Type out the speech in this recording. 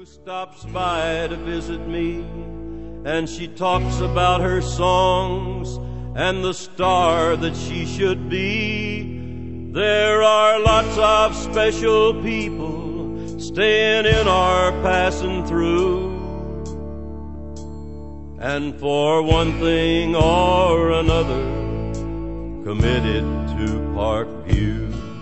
Stops by to visit me, and she talks about her songs and the star that she should be. There are lots of special people staying in our passing through, and for one thing or another committed to Parkview.